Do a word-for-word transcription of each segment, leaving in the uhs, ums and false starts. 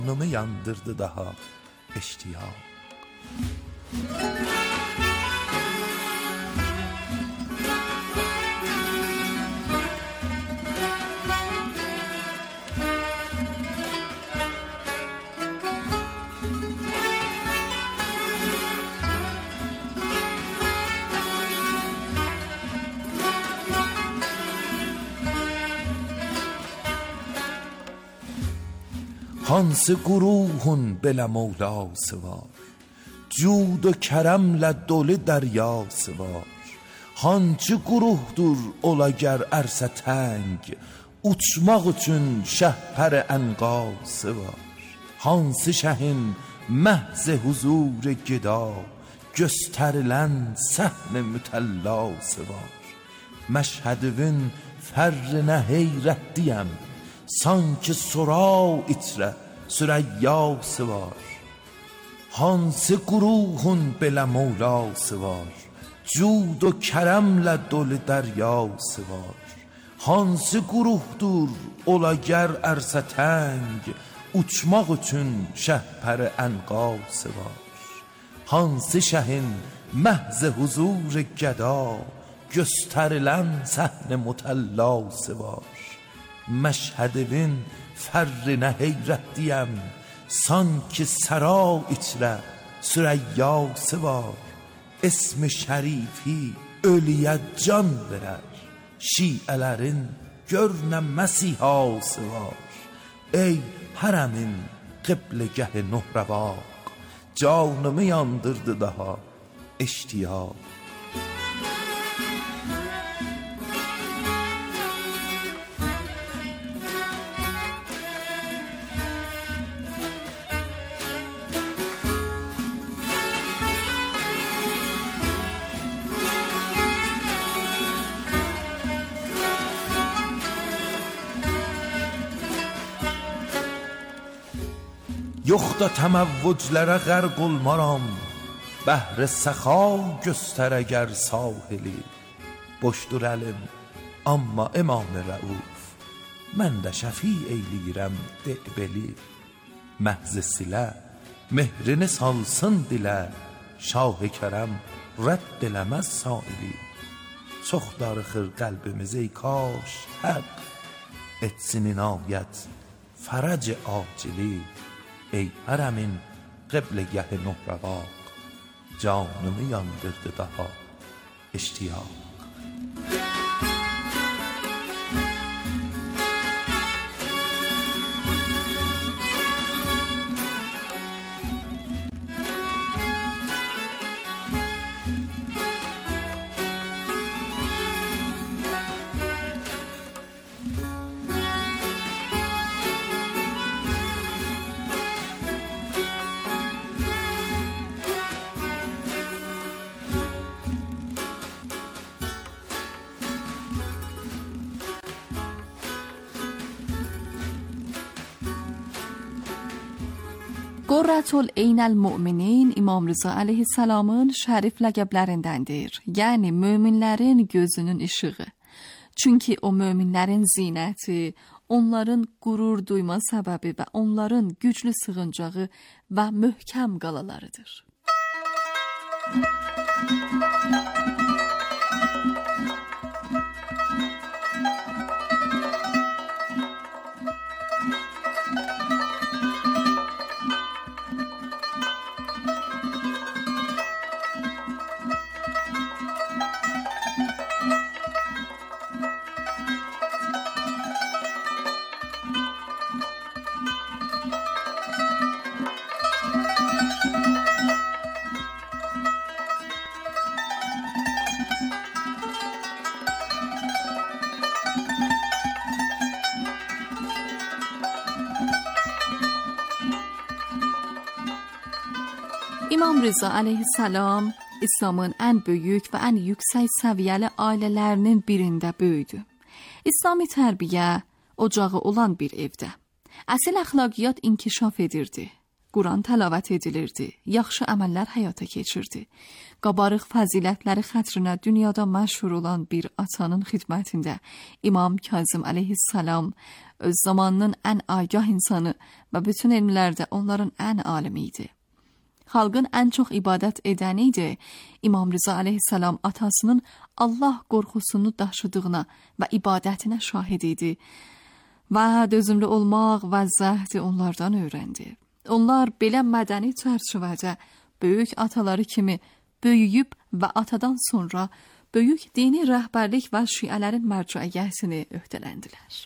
Canımı yandırdı daha iştiyaq. Hansı guruhun belə Mevlası var, cud و kərəmlə dolu dəryası var. Hançı guruhdur ola gər ərsə təng, uçmaq üçün şəhpər ənqası var. Hansı şəhin məhz huzur geda, göstərilən səhn mütəllası var. Məşhədivin fərrinə heyrətliyəm, sanki sora itrə sürəyyası var. Hansı guruhun belə Mevlası var, cud و kərəmlə dolu dəryası var. Hansı guruhdur ola gər ərsə təng, uçmaq üçün şəhpər ənqası var. Hansı şəhin məhz huzur gəda, göstərilən səhn mütəllası var. Məşhədivin fərrinə heyrətliyəm, sanki səra içrə sürəyyası var. İsmi şərifi ölüyə can verər, şiələrin görnə məsihası var. Ey hərəmin qibləgəhi nuhrəvaq, canımı yandırdı daha iştiyaq. Yox da təməvvüclərə qərq olmaram, bəhr səxa göstər əgər sahili. Boşdur əlim, amma İmam-ı Rəuf, mən də şəfi eyləyirəm deqbeli. Məhz silə, mehrini salsın dilə, şah-ı kərəm rədd eləməz saili. Çox darıxır qəlbimiz ey kaş həq, etsin inayət fərəc acili. Ey hərəmin qibləgəhi nuhrəvaq, canımı yandırdı daha iştiyaq. Qurrətül-Eyn əl-Müminin İmam Rza əleyhissalamın şərif ləqəblərindəndir. Yəni möminlərin gözünün işığı. Çünki o möminlərin zinəti, onların qürur duyma səbəbi və onların güclü sığıncağı və möhkəm qalalarıdır. İmam Rza əleyhissalam İslamın ən böyük və ən yüksək səviyyəli ailələrinin birində böyüdü. İslami tərbiyə ocağı olan bir evdə. Əsl əxlaqiyyat inkişaf edirdi. Quran təlavət edilirdi, yaxşı əməllər həyata keçirdi. Qabarıq fəzilətləri xətrinə dünyada məşhur olan bir atanın xidmətində İmam Kazım əleyhissalam öz zamanının ən agah insanı və bütün elmlərdə onların ən alimi idi. Xalqın ən çox ibadət edəni idi. İmam Rıza əleyhissalam atasının Allah qorxusunu daşıdığına və ibadətinə şahid idi və dözümlü olmaq və zəhdi onlardan öyrəndi. Onlar belə mədəni çərçivədə böyük ataları kimi böyüyüb və atadan sonra böyük dini rəhbərlik və şiələrin mərcəiyyətini öhdələndilər.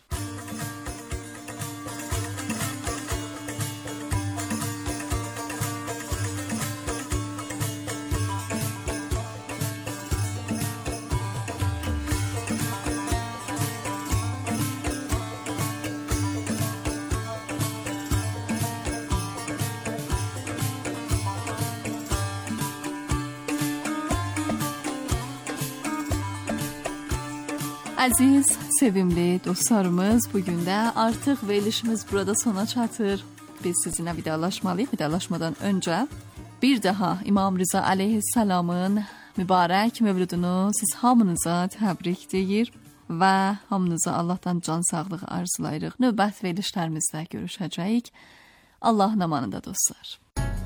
Əziz, sevimli dostlarımız, bugün də artıq verilişimiz burada sona çatır. Biz sizinlə vidalaşmalıyıq. Vidalaşmadan öncə bir daha İmam Rıza əleyhissalamın mübarək mövludunu siz hamınıza təbrik deyir və hamınıza Allahdan can sağlığı arzulayırıq. Növbət verilişlərimizdə görüşəcəyik. Allahın amanında dostlar.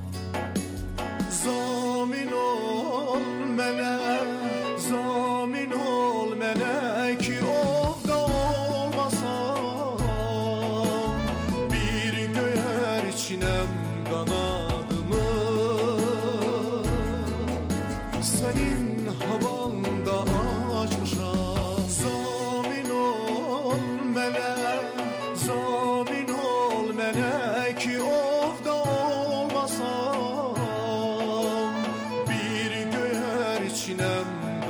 Zamin ol mənə, zamin ol mənə ki ovda olmasam, bir göyər içinem qanadımı, sənin havanda açmışam. Zamin ol mənə, zamin ol mənə ki ovda olmasam, bir göyər içinem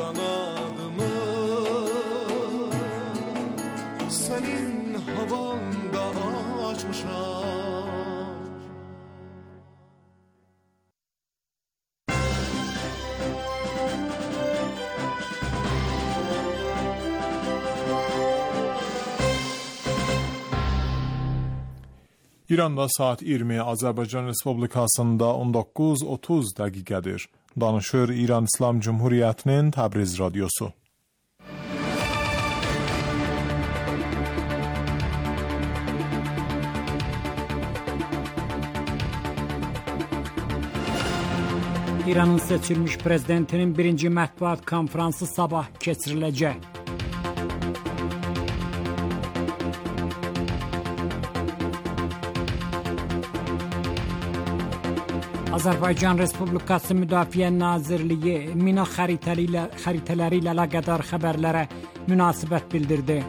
senin havanda açmışam. İranda saat iyirmi, Azərbaycan Respublikasında on doqquz otuz dəqiqədir. Danışır İran İslam Cumhuriyyətinin Təbriz radiosu. İranın seçilmiş prezidentinin birinci mətbuat konfransı sabah keçiriləcək. Azərbaycan Respublikası Müdafiə Nazirliyi mina xəritələri ilə əlaqədar xəbərlərə münasibət bildirdi.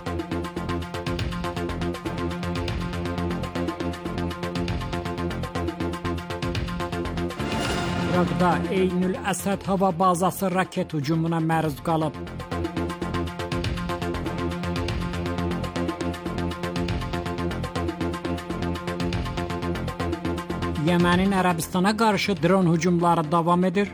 İraqda Eynül Əsəd hava bazası raket hücumuna məruz qalıb. Yemənin Ərəbistana qarşı dron hücumları davam edir.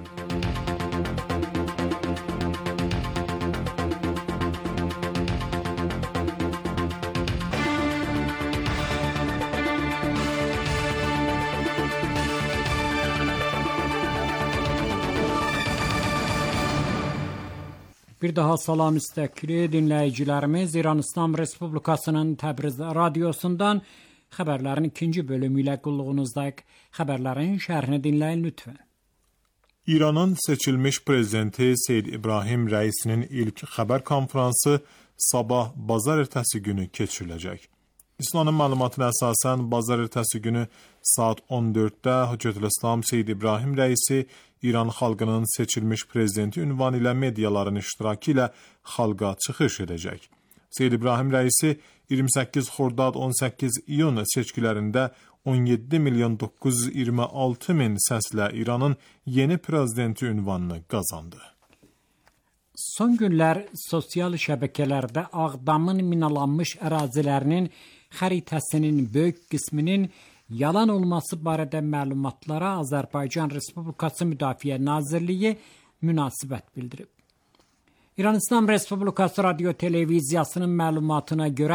Bir daha salam istəkli dinləyicilərimiz, İran İslam Respublikasının Təbriz radiosundan xəbərlərin ikinci bölümü ilə qulluğunuzdayıq. Xəbərlərin şərhini dinləyin lütfən. İranın seçilmiş prezidenti Seyyid İbrahim Rəisinin ilk xəbər konfransı sabah bazar ertəsi günü keçiriləcək. İslamın məlumatına əsasən bazar ertəsi günü saat on dörddə Höccətülislam Seyyid İbrahim Rəisi İran xalqının seçilmiş prezidenti ünvanı ilə mediaların iştirakı ilə xalqa çıxış edəcək. Seyyid İbrahim Rəisi iyirmi səkkiz Xordad on səkkiz iyun seçkilərində on yeddi milyon doqquz yüz iyirmi altı min səslə İranın yeni prezidenti ünvanını qazandı. Son günlər sosial şəbəkələrdə Ağdamın minalanmış ərazilərinin xəritəsinin böyük qisminin yalan olması barədə məlumatlara Azərbaycan Respublikası Müdafiə Nazirliyi münasibət bildirib. İran İslam Respublikası Radio Televiziyasının məlumatına görə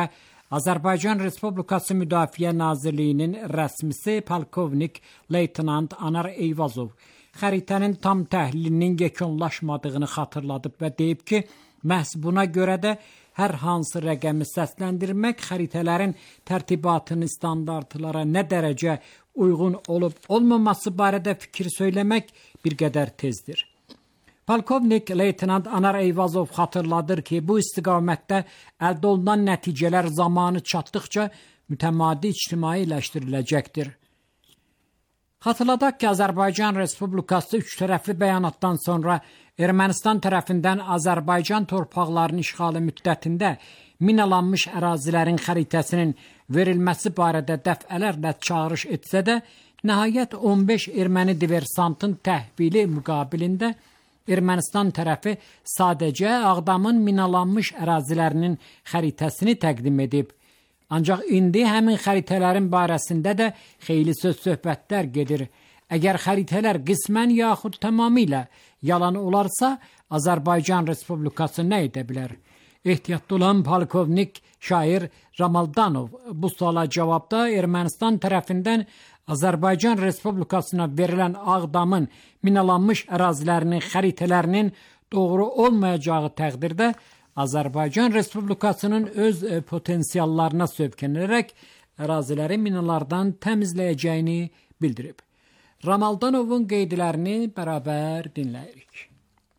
Azərbaycan Respublikası Müdafiə Nazirliyinin rəsmisi polkovnik leytenant Anar Eyvazov xəritənin tam təhlilinin yekunlaşmadığını xatırladıb və deyib ki, məhz buna görə də hər hansı rəqəmi səsləndirmək xəritələrin tərtibatını standartlara nə dərəcə uyğun olub olmaması barədə fikir söyləmək bir qədər tezdir. Polkovnik leytenant Anar Eyvazov xatırladır ki, bu istiqamətdə əldə olunan nəticələr zamanı çatdıqca mütəmadi ictimailəşdiriləcəkdir. Xatırladaq ki, Azərbaycan Respublikası üç tərəfli bəyanatdan sonra Ermənistan tərəfindən Azərbaycan torpaqlarının işğalı müddətində minalanmış ərazilərin xəritəsinin verilməsi barədə dəfələrlə çağırış etsə də, nəhayət on beş erməni diversantın təhvili müqabilində Ermənistan tərəfi sadəcə Ağdamın minalanmış ərazilərinin xəritəsini təqdim edib. Ancaq indi həmin xəritələrin barəsində də xeyli söz-söhbətlər gedir. Əgər xəritələr qismən yaxud tamamilə yalan olarsa, Azərbaycan Respublikası nə edə bilər? Ehtiyatlı olan polkovnik şair Ramaldanov bu suala cavabda Ermənistan tərəfindən Azərbaycan Respublikasına verilən Ağdamın minalanmış ərazilərinin xəritələrinin doğru olmayacağı təqdirdə Azərbaycan Respublikasının öz potensiallarına söykənərək əraziləri minalardan təmizləyəcəyini bildirib. Ramaldanovun qeydlərini bərabər dinləyirik.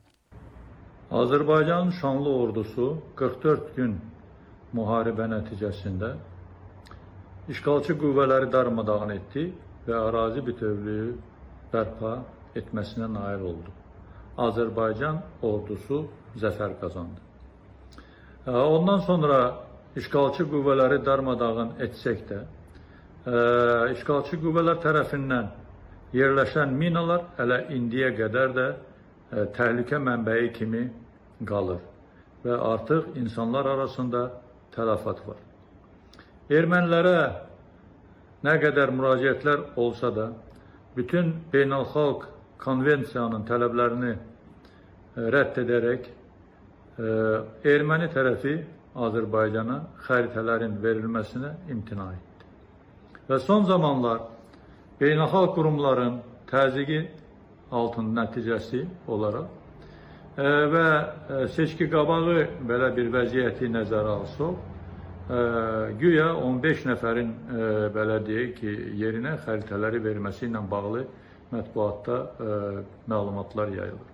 Azərbaycan şanlı ordusu qırx dörd gün müharibə nəticəsində işğalçı qüvvələri darmadağın etdi və ərazi bütövlüyü bərpa etməsinə nail oldu. Azərbaycan ordusu zəfər qazandı. Ondan sonra işğalçı qüvvələri darmadağın etsək də, işğalçı qüvvələr tərəfindən yerləşən minalar hələ indiyə qədər də təhlükə mənbəyi kimi qalır və artıq insanlar arasında tələfat var. Ermənilərə nə qədər müraciətlər olsa da, bütün beynəlxalq konvensiyanın tələblərini rədd edərək, erməni tərəfi Azərbaycana xəritələrin verilməsinə imtina etdi. Və son zamanlar beynəlxalq qurumların təzyiqi altın nəticəsi olaraq və seçki qabağı belə bir vəziyyəti nəzərə alsaq, güya on beş nəfərin belə deyək ki, yerinə xəritələri verməsi ilə bağlı mətbuatda məlumatlar yayılır.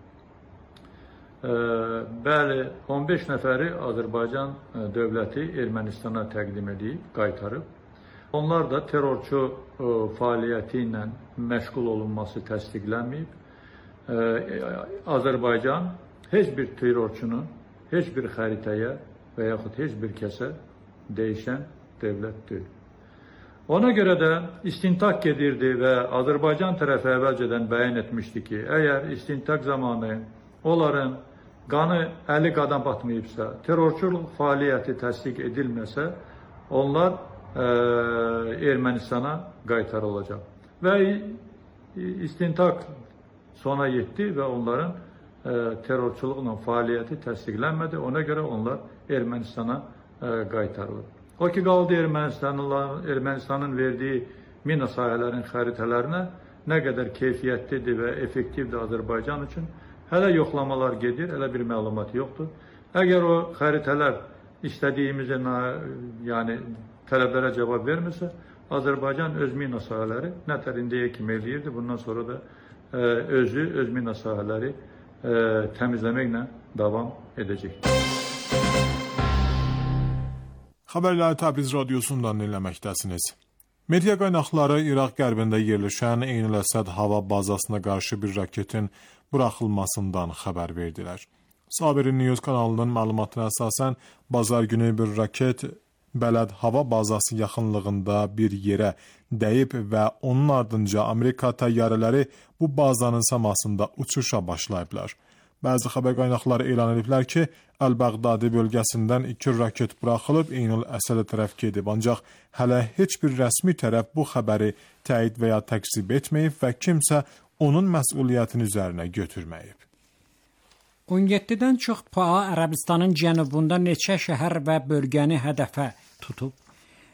Bəli, on beş nəfəri Azərbaycan dövləti Ermənistana təqdim edib, qaytarıb. Onlar da terrorçu fəaliyyəti ilə məşğul olunması təsdiqlənməyib. Azərbaycan heç bir terrorçunun heç bir xəritəyə və yaxud heç bir kəsə dəyişən dövlət deyil. Ona görə də istintaq gedirdi və Azərbaycan tərəfi əvvəlcədən bəyan etmişdi ki, əgər istintaq zamanı onların qanı əli qadan batmayıbsa, terrorçuluq fəaliyyəti təsdiq edilməsə, onlar ə, Ermənistana qaytarılacaq. Və istintaq sona yetdi və onların ə, terrorçuluqla fəaliyyəti təsdiqlənmədi. Ona görə onlar Ermənistana ə, qaytarılır. O ki, qaldı Ermənistanın, Ermənistanın verdiyi mina sahələrin xəritələrinə nə qədər keyfiyyətlidir və effektivdir Azərbaycan üçün, hələ yoxlamalar gedir, hələ bir məlumat yoxdur. Əgər o xəritələr istədiyimizə, yəni tələblərə cavab vermirsə, Azərbaycan öz mina sahələri nətər indiyə kimi eləyirdi, bundan sonra da ə, özü, öz mina sahələri ə, təmizləməklə davam edəcək. Xəbərləri Təbriz radiosundan dinləməkdəsiniz. Media qaynaqları İraq qərbində yerləşən Eynül Əsəd hava bazasına qarşı bir raketin buraxılmasından xəbər verdilər. Sabiri News kanalının məlumatına əsasən, bazar günü bir raket Bələd hava bazası yaxınlığında bir yerə dəyib və onun ardınca Amerika təyyarələri bu bazanın səmasında uçuşa başlayıblar. Bəzi xəbər qaynaqları elan ediblər ki, Əl-Bəğdadi bölgəsindən iki raket buraxılıb Eynül Əsədə tərəf gedib, ancaq hələ heç bir rəsmi tərəf bu xəbəri təyid və ya təkzib etməyib və kimsə onun məsuliyyətini üzərinə götürməyib. on yeddidən çox P A Ərəbistanın cənubunda neçə şəhər və bölgəni hədəfə tutub.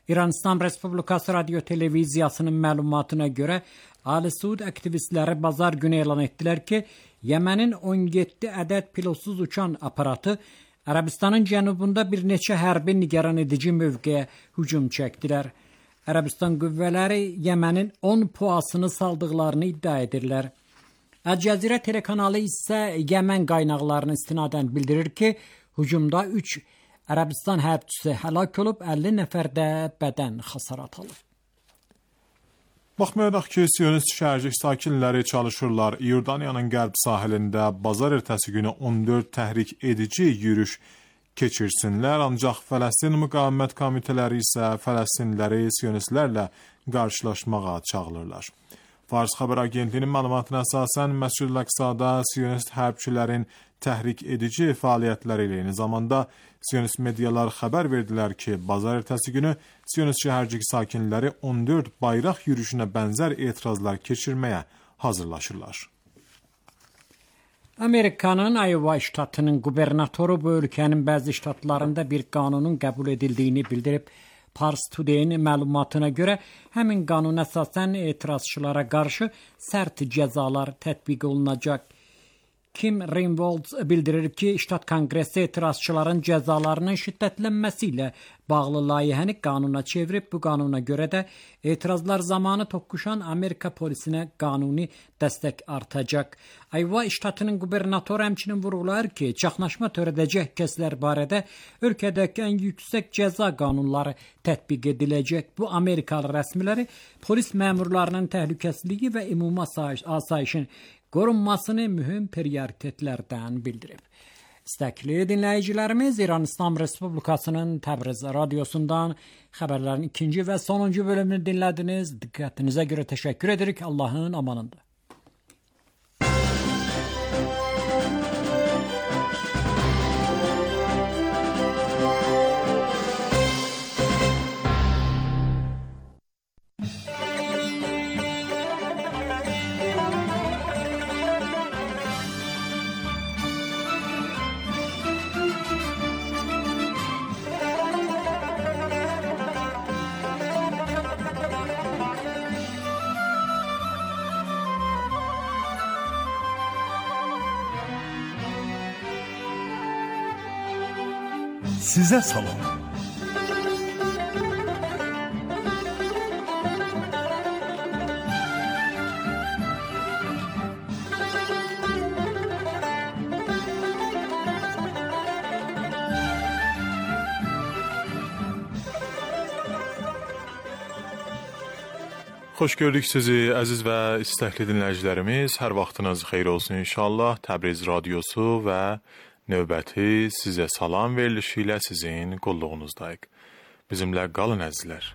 İran İslam Respublikası Radyo Televiziyasının məlumatına görə Ali Suud aktivistləri bazar günü elan etdilər ki, Yemenin on yeddi ədəd pilotsuz uçan aparatı Ərəbistanın cənubunda bir neçə hərbi nigaran edici mövqeyə hücum çəkdilər. Ərəbistan qüvvələri Yemenin on puasını saldıqlarını iddia edirlər. Əl-Cəzirə telekanalı isə Yemen qaynaqlarını istinadən bildirir ki, hücumda üç Ərəbistan hərbçisi həlak olub, əlli nəfər də bədən xəsarət alıb. Baxmayaraq ki, Siyonist şəhərcik sakinləri çalışırlar, İordaniyanın qərb sahilində bazar ertəsi günü on dörd təhrik edici yürüyüş keçirsinlər, ancaq Fələstin müqavimət komitələri isə Fələstinləri Siyonistlərlə qarşılaşmağa çağırırlar. Fars xəbər agentliyinin məlumatına əsasən Məscid-ül Əqsada Siyonist hərbçilərin təhrik edici fəaliyyətləri ilə eyni zamanda Siyonist medialar xəbər verdilər ki, bazar ertəsi günü Siyonist şəhərcik sakinləri on dörd bayraq yürüyüşünə bənzər etirazlar keçirməyə hazırlaşırlar. Amerikanın Iowa ştatının qubernatoru bu ölkənin bəzi ştatlarında bir qanunun qəbul edildiyini bildirib. Pars Today-in məlumatına görə həmin qanuna əsasən etirazçılara qarşı sərt cəzalar tətbiq olunacaq. Kim Ringwald bildirir ki, ştat konqresi etirazçıların cəzalarının şiddətlənməsi ilə bağlı layihəni qanuna çevirib. Bu qanuna görə də etirazlar zamanı toqquşan Amerika polisinə qanuni dəstək artacaq. Iowa ştatının qubernatoru həmçinin vurğulayır ki, çaxnaşma törədəcək kəslər barədə ölkədəki ən yüksək cəza qanunları tətbiq ediləcək. Bu Amerikalı rəsmiləri polis məmurlarının təhlükəsizliyi və ümumi asayişin qorunmasını mühüm prioritetlərdən bildirib. İstəkli dinləyicilərimiz, İran İslam Respublikasının Təbriz radiosundan xəbərlərin ikinci və sonuncu bölümünü dinlədiniz. Diqqətinizə görə təşəkkür edirik. Allahın amanında. Sizə salam. Xoş gördük sizi əziz və istəkli dinləyicilərimiz. Hər vaxtınız xeyir olsun inşallah. Təbriz radiosu və növbəti sizə salam verilişi ilə sizin qulluğunuzdayıq. Bizimlə qalın əzizlər.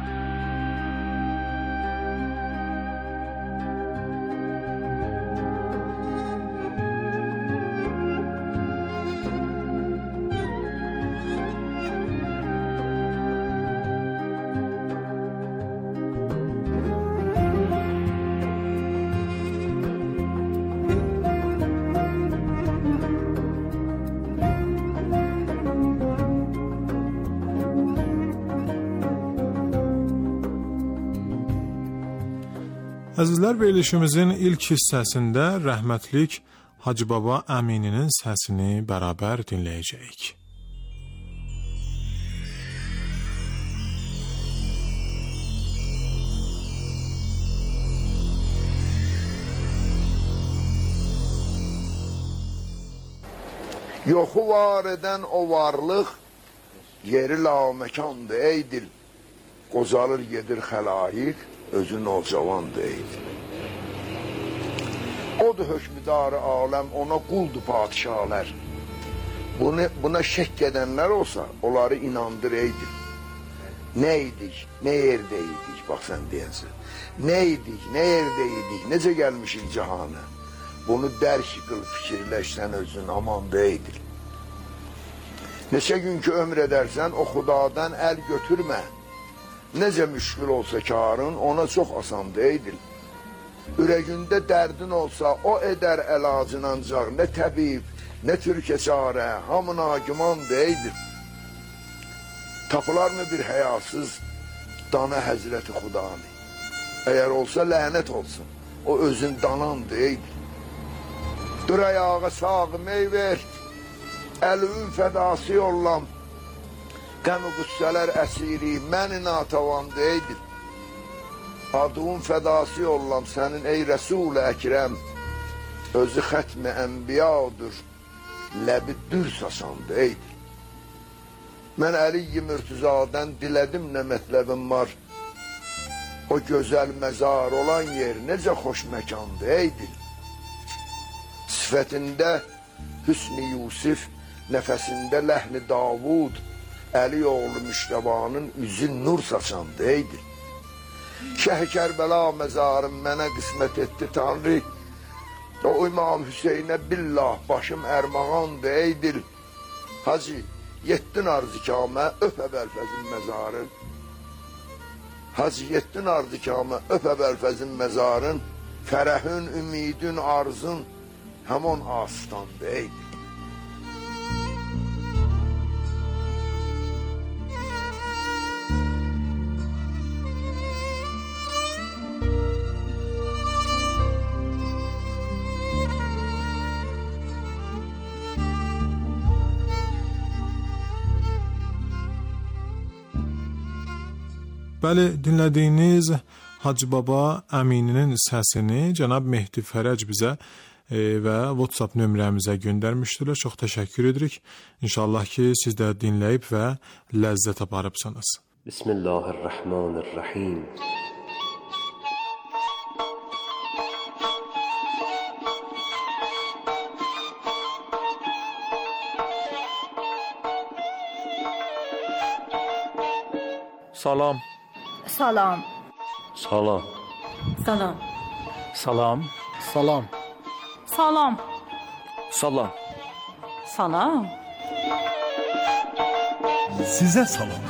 Əzizlər, verilişimizin ilk hissəsində rəhmətlik Hacı Baba Əmininin səsini bərabər dinləyəcəyik. Yoxu var edən o varlıq yeri laməkandır ey dil. Qozalır gedir xəlayiq, özün o cavan deyil. Odur hökmüdarı aləm, ona quldur padişahlar. Bunu, buna şək edənlər olsa, onları inandır eydir. Nə idik, nə yerdəydik, bax sən deyənsən. Nə idik, nə yerdəydik, necə gəlmişik cahana. Bunu dərk qıl, fikirləşsən özün, aman deyil. Neçə gün ki ömr edərsən, o xudadan əl götürmə. Necə müşkül olsa karın, ona çox asan deyil. Ürəyində dərdin olsa, o edər əlacın ancaq, nə təbib, nə türkə çarə, hamına güman deyil. Tapılar mı bir həyasız, dana Həzrəti Xudanı. Əgər olsa lənət olsun. O özün danan deyil. Dur ayağa sağı meyver, əlvün fədası yollam. Qəmi qüssələr əsiri, məni natavan deyil. Adın fədası yollam sənin ey Rəsul-i Əkrəm. Özü xətmi ənbiyadır, ləbi dür sasan deyil. Mən Əli-i Mürtüzadən dilədim nə mətləbim var. O gözəl məzar olan yer necə xoş məkandır eydir. Sifətində Hüsn-i Yusif, nəfəsində ləhni Davud, Əli oğlu Müştəbanın üzü nur saçandı eydir. Şəh-i Kərbəla məzarım mənə qismət etdi Tanrı. O İmam Hüseynə billah başım ərmağandı eydir. Hacı, yetdin arzikamə öp Əbəlfəzin məzarın. Hacı, yetdin arzikamə öp Əbəlfəzin məzarın. Fərəhün, ümidün, arzun həmon asıstandı eydir. Bəli, dinlədiyiniz Hacı Baba Əmininin səsini cənab Mehdi Fərəc bizə e, və WhatsApp nömrəmizə göndərmişdilər. Çox təşəkkür edirik. İnşallah ki, siz də dinləyib və ləzzət aparıbsınız. Bismillahirrahmanirrahim. Salam. Salam. Salam. Salam. Salam. Salam. Salam. Salam. Salam. Sizə salam.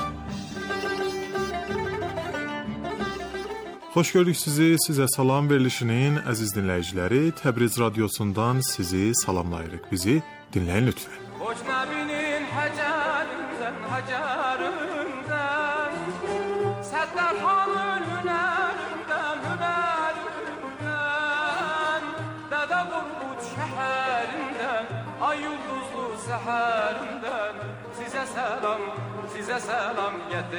Xoş gördük sizi. Sizə salam verilişinin əziz dinləyiciləri. Təbriz radiosundan sizi salamlayırıq. Bizi dinləyin lütfən. Hoş Nəbinin həcərindən, həcərindən, Səttarxanın hünərindən, hünərindən, Dədə Qorqud şəhərindən, ay ulduzlu səhərindən, sizə səlam, sizə səlam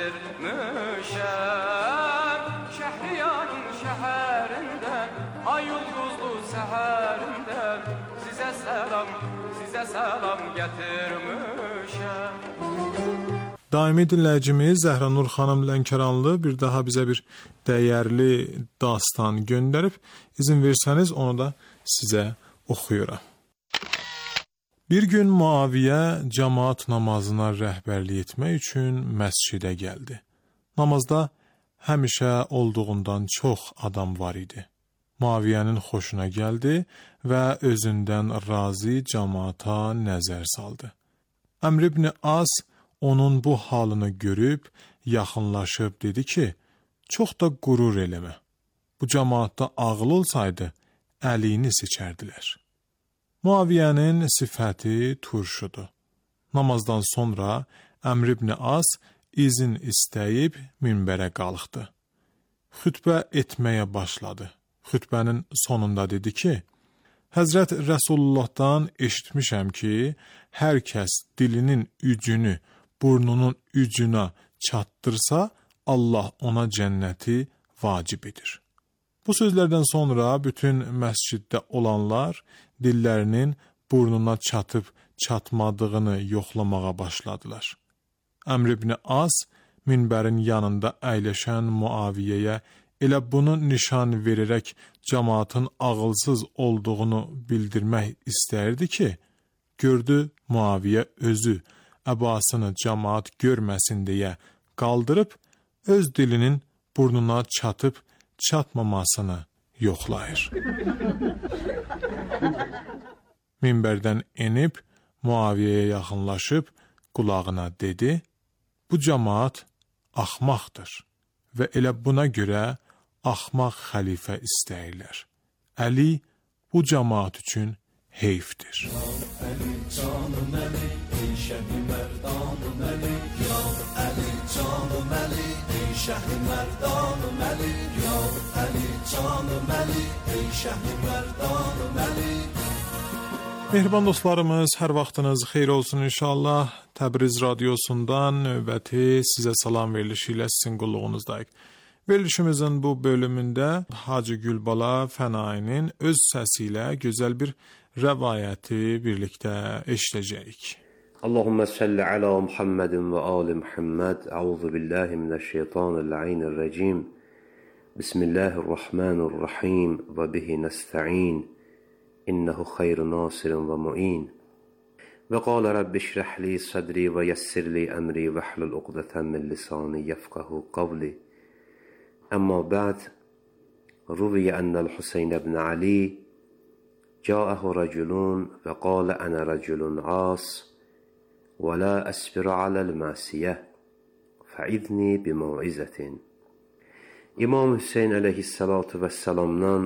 gətirmişəm. Şəhriyarın şəhərindən, ay ulduzlu səhərindən, sizə səlam, sizə səlam gətirmişəm. Daimi dinləyicimiz Zəhranur xanım Lənkəranlı bir daha bizə bir dəyərli dastan göndərib. İzin versəniz onu da sizə oxuyuram. Bir gün Muaviyə cəmaat namazına rəhbərlik etmək üçün məscidə gəldi. Namazda həmişə olduğundan çox adam var idi. Muaviyənin xoşuna gəldi və özündən razı cəmaata nəzər saldı. Əmr ibn As onun bu halını görüb, yaxınlaşıb dedi ki, çox da qürur eləmə. Bu cəmaatda ağıl olsaydı, əlini seçərdilər. Muaviyənin sifəti turşudur. Namazdan sonra Əmr ibn As izin istəyib minbərə qalxdı. Xütbə etməyə başladı. Xütbənin sonunda dedi ki, Həzrət Rəsullahdan eşitmişəm ki, hər kəs dilinin ücünü burnunun ücünə çatdırsa, Allah ona cənnəti vacib edir. Bu sözlərdən sonra bütün məsciddə olanlar dillərinin burnuna çatıb çatmadığını yoxlamağa başladılar. Əmr ibn As minbərin yanında əyləşən Muaviyəyə elə bunu nişan verərək cəmaatın ağılsız olduğunu bildirmək istərdi ki, gördü Muaviyə özü əbasını cəmaat görməsin deyə qaldırıb, öz dilinin burnuna çatıb çatmamasını yoxlayır. Minbərdən enib Muaviyəyə yaxınlaşıb qulağına dedi, bu cəmaat axmaqdır və elə buna görə axmaq xəlifə istəyirlər. Əli bu cəmaat üçün heyfdir. Əli, canım Əli, ey şəbi mərdanım Əli, ya Əli, canım Əli, ey ای شهر مردان و ملی یا علی can Məli ey şəhri mərdan Məli. Mehriban dostlarımız, hər vaxtınız xeyir olsun inşallah. Təbriz radiosundan növbəti sizə salam verilişi ilə sizin qulluğunuzdayıq. Verilişimizin bu bölümündə Hacı Gülbala Fənayinin öz səsi ilə gözəl bir rəvayəti birlikdə eşidəcəyik. Allahümme salli ala Muhammedin ve ali Muhammed. Euzu billahi mineşşeytanirracim. Bismillahirrahmanirrahim ve bihi nesta'in. İnnehu hayru nasirin ve mu'in. Ve qala rabbi şrah li sadri ve yessir li emri ve hlul uqdeten min lisani yefqahu qavli. Amma ba'd. Ruviye ennel Hüseyin ibn Ali جاءه رجل فقال أنا رجل عاص ولا أسبر على المعصية فعذني بموعظة. İmam Hüseyin əleyhissalatu vesselamdan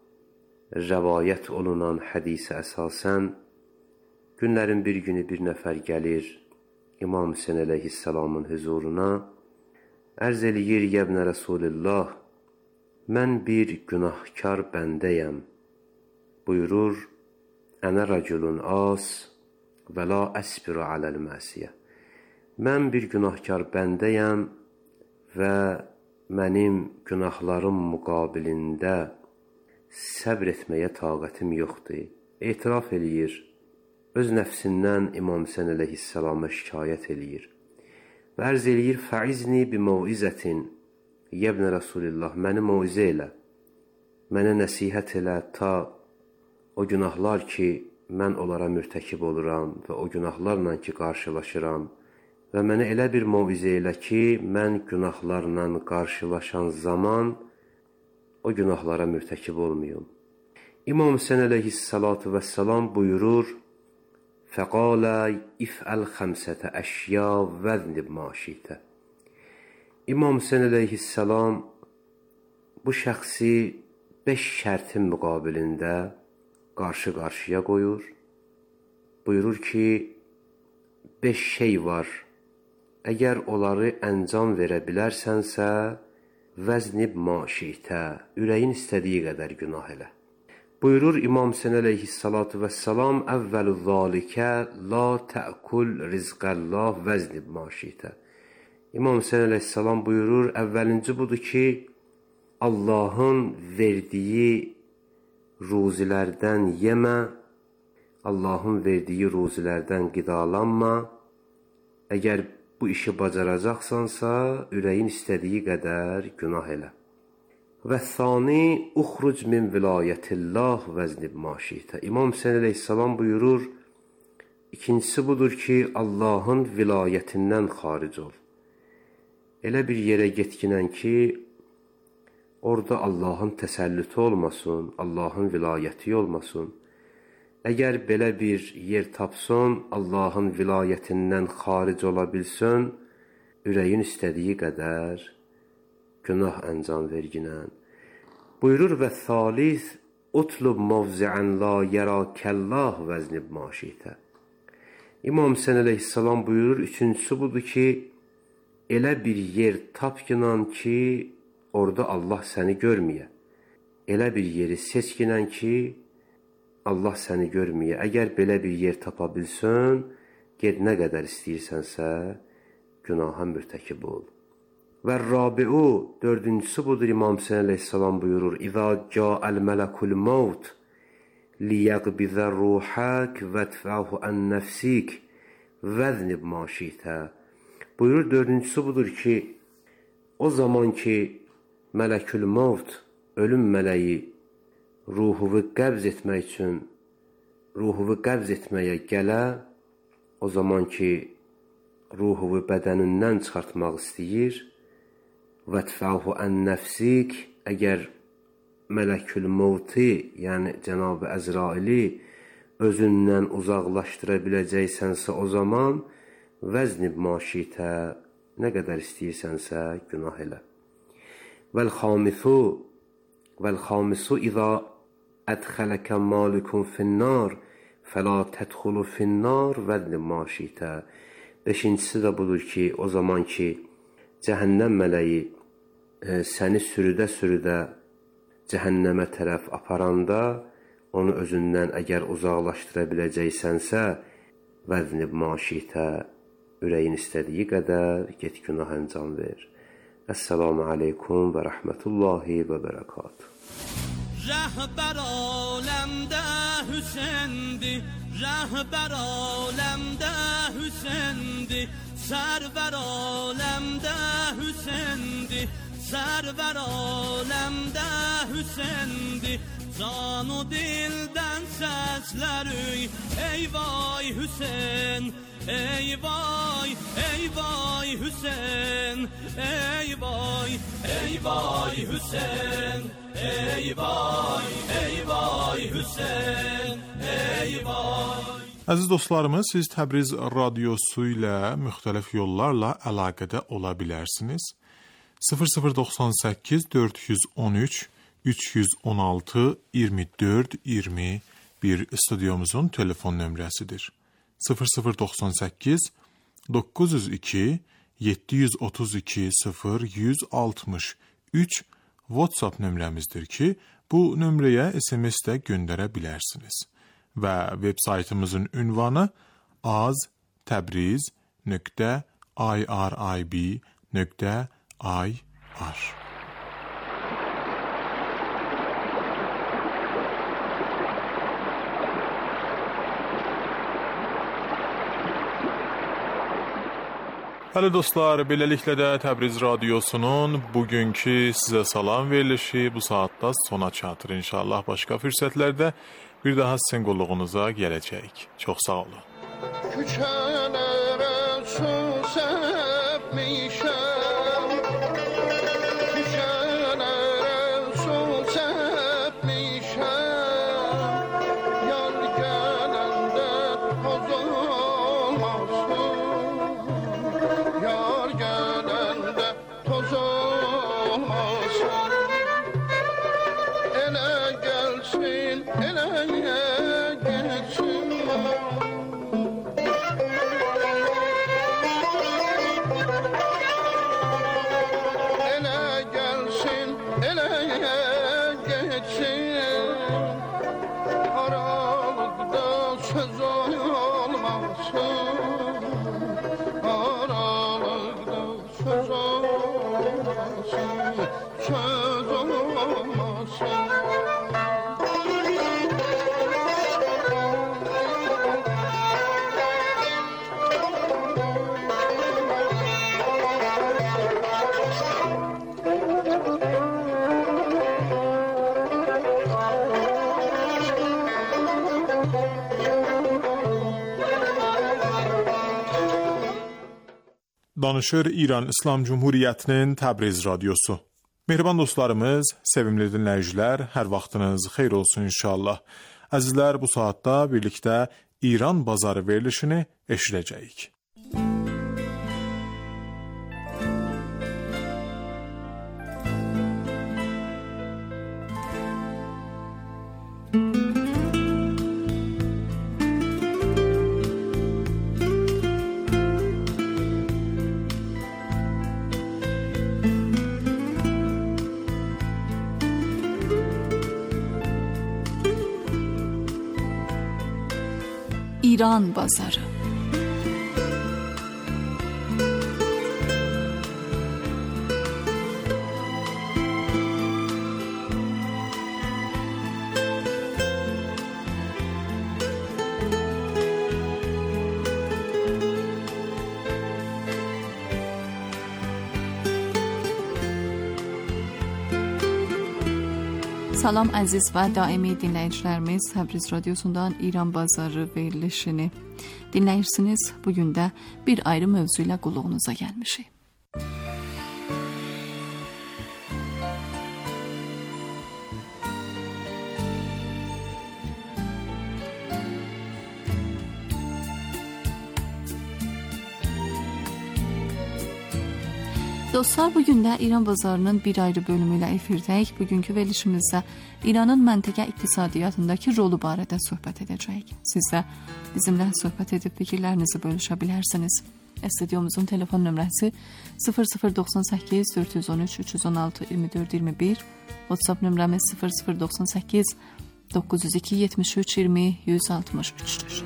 rəvayət olunan hədisə əsasən günlərin bir günü bir nəfər gəlir İmam Hüseyin əleyhissalamın huzuruna, ərz eləyir: "Yəbnə Rasulullah, mən bir günahkar bəndəyəm." Buyurur: "Ənə rəculun as və la əsbiru aləl məsiyə." Mən bir günahkar bəndəyəm və mənim günahlarım müqabilində səbr etməyə taqətim yoxdur. Etiraf eləyir, öz nəfsindən İmam Hüseyin əleyhissalama şikayət eləyir. Və ərz eləyir: "Fəizni bi mauizətin." Yəbnə Rasulullah, məni mauzə elə, mənə nəsihət elə ta o günahlar ki, mən onlara mürtəkib oluram və o günahlarla ki, qarşılaşıram və mənə elə bir mauzə elə ki, mən günahlarla qarşılaşan zaman o günahlara mürtəkib olmayım. İmam Hüseyin əleyhissalatu vesselam buyurur: "Fəqalə if'əl xəmsətə əşya vəznib maşitə." İmam Hüseyin əleyhissalam bu şəxsi beş şərtin müqabilində qarşı-qarşıya qoyur. Buyurur ki, beş şey var. Əgər onları əncam verə bilərsənsə, vəznib maşitə, ürəyin istədiyi qədər günah elə. Buyurur İmam Hüseyin əleyhissalatu vesselam: "Əvvəlu zəlikə la tə'kul rizqəllah vəznib maşitə." İmam Hüseyin əleyhissalam buyurur, əvvəlinci budur ki, Allahın verdiyi ruzilərdən yemə, Allahın verdiyi ruzilərdən qidalanma. Əgər bu işi bacaracaqsansa, ürəyin istədiyi qədər günah elə. Və thani uxruc min vilayətillah vəznib maşitə. İmam Hüseyin əleyhissalam buyurur, ikincisi budur ki, Allahın vilayətindən xaric ol. Elə bir yerə getkinən ki, orada Allahın təsəllütü olmasın, Allahın vilayəti olmasın. Əgər belə bir yer tapsın, Allahın vilayətindən xaric ola bilsin, ürəyin istədiyi qədər günah əncam verginən. Buyurur və thalith utlub mavzi'an la yarakəllah vəznib maşitə. İmam Hüseyin əleyhissalam buyurur, üçüncüsü budur ki, elə bir yer tapginən ki, orada Allah səni görməyə. Elə bir yeri seçginən ki, Allah səni görməyə. Əgər belə bir yer tapa bilsən, ged nə qədər istəyirsənsə, günaha mürtəkib ol. Və rabi'u, dördüncüsü budur, İmam Hüseyin əleyhissalam buyurur: "İzâ câ'əl mələkul mevt liyəqbizə ruhək və tfəhu ən nəfsik vəznib maşitə." Buyurur, dördüncüsü budur ki, o zaman ki, mələkül mevt, ölüm mələyi ruhuvu qəbz etmək üçün, ruhuvu qəbz etməyə gələ, o zaman ki, ruhuvu bədənindən çıxartmaq istəyir, və tfəhu ən nəfsik, əgər mələkül mevti, yəni Cənab-ı Əzraili özündən uzaqlaşdıra biləcəksənsə, o zaman vəznib maşitə, nə qədər istəyirsənsə günah elə. Vəl-xamisu vəl-xamisu izə ədxələkə malikun fin-nar fəla tədxulu fin-nar vəznib maşitə. Beşincisi də budur ki, o zaman ki, cəhənnəm mələyi e, səni sürüdə-sürüdə cəhənnəmə tərəf aparanda, onu özündən əgər uzaqlaşdıra biləcəksənsə, vəznib maşitə, ürəyin istədiyi qədər get günah əncam ver. Əssalamu aleykum və rəhmətullahi və bərəkatuhu. Rəhbər aləmdə Hüseyndi, rəhbər aləmdə Hüseyndi, sərvər aləmdə Hüseyndi, sərvər aləmdə Hüseyndi, canu dildən səsləri, ey vay Hüseyn, ey vay, ey vay Hüseyn, ey vay, ey vay Hüseyn, ey vay, ey vay Hüseyn, ey vay. Əziz dostlarımız, siz Təbriz radiosu ilə müxtəlif yollarla əlaqədə ola bilərsiniz. sıfır sıfır doxsan səkkiz dörd yüz on üç üç yüz on altı iyirmi dörd iyirmi bir stüdyomuzun telefon nömrəsidir. sıfır sıfır doxsan səkkiz doqquz yüz iki yeddi yüz otuz iki sıfır yüz altmış üç WhatsApp nömrəmizdir ki, bu nömrəyə S M S də göndərə bilərsiniz. Və web saytımızın ünvanı az təbriz nöqtə irib nöqtə ir. Hələ dostlar, beləliklə də Təbriz radiosunun bugünkü sizə salam verilişi bu saatda sona çatır. İnşallah başqa fürsətlərdə bir daha sizin qulluğunuza gələcək. Çox sağ olun. Küçələrə su səpmişəm, küçələrə su səpmişəm, yar gələndə toz olmasın, yar gələndə toz olmasın, elə gəlsin, elə geçsin. Elə gəlsin, elə geçsin. Aralıqda söz olmasın, aralıqda söz olmasın, söz olmasın. Danışır İran İslam Cumhuriyyətinin Təbriz radiosu. Mehriban dostlarımız, sevimli dinləyicilər, hər vaxtınız xeyir olsun inşallah. Əzizlər, bu saatda birlikdə İran bazarı verilişini eşidəcəyik. İran bazarı. Salam əziz və daimi dinləyicilərimiz, Təbriz radiosundan İran bazarı verilişini dinləyirsiniz. Bugün də bir ayrı mövzu ilə qulluğunuza gəlmişik. Dostlar, bugün də İran bazarının bir ayrı bölümü ilə efirdəyik. Bugünkü verilişimizdə İranın məntəqə iqtisadiyyatındakı rolu barədə söhbət edəcəyik. Siz də bizimlə söhbət edib fikirlərinizi bölüşə bilərsiniz. Studyomuzun telefon nömrəsi sıfır sıfır doxsan səkkiz dörd yüz on üç üç yüz on altı iyirmi dörd iyirmi bir, WhatsApp nömrəmiz sıfır sıfır doxsan səkkiz doqquz yüz iki yetmiş üç iyirmi yüz altmış üçdür.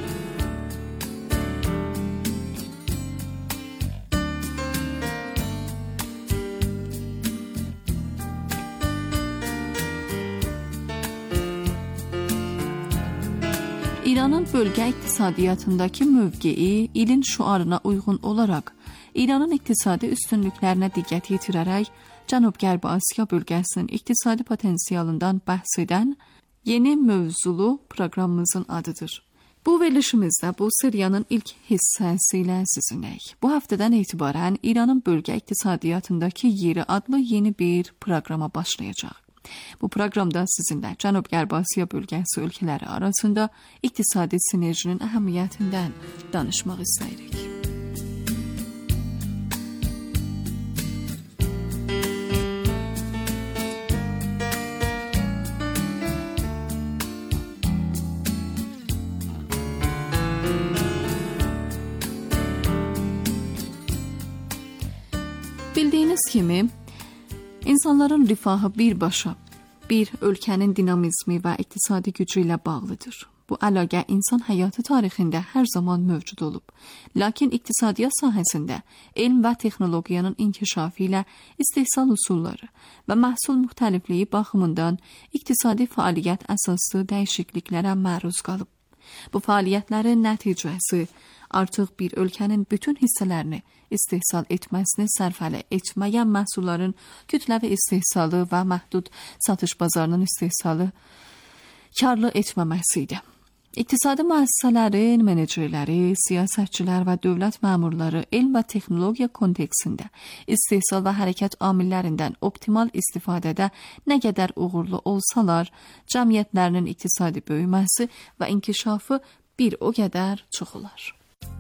İranın bölgə iqtisadiyyatındakı mövqeyi ilin şüarına uyğun olaraq İranın iqtisadi üstünlüklərinə diqqət yetirərək Cənub-Qərbi Asiya bölgəsinin iqtisadi potensialından bəhs edən yeni mövzulu proqramımızın adıdır. Bu verilişimizdə bu seriyanın ilk hissəsi ilə sizinləyik. Bu həftədən etibarən İranın bölgə iqtisadiyyatındakı yeri adlı yeni bir proqrama başlayacaq. Bu proqramda sizinlə Cənub-Qərbi Asiya bölgəsi ölkələri arasında iqtisadi sinerjinin əhəmiyyətindən danışmaq istəyirik. Bildiyiniz kimi, İnsanların rifahı birbaşa bir ölkənin dinamizmi və iqtisadi gücü ilə bağlıdır. Bu əlaqə insan həyatı tarixində hər zaman mövcud olub. Lakin iqtisadiyyat sahəsində elm və texnologiyanın inkişafı ilə istehsal usulları və məhsul müxtəlifliyi baxımından iqtisadi fəaliyyət əsaslı dəyişikliklərə məruz qalıb. Bu fəaliyyətlərin nəticəsi artıq bir ölkənin bütün hissələrini istehsal etməsini sərfəli etməyən məhsulların kütləvi istehsalı və məhdud satış bazarının istehsalı karlı etməməsi idi. İqtisadi müəssisələrin menecerləri, siyasətçilər və dövlət məmurları elm və texnologiya kontekstində istehsal və hərəkət amillərindən optimal istifadədə nə qədər uğurlu olsalar, cəmiyyətlərinin iqtisadi böyüməsi və inkişafı bir o qədər çox olar.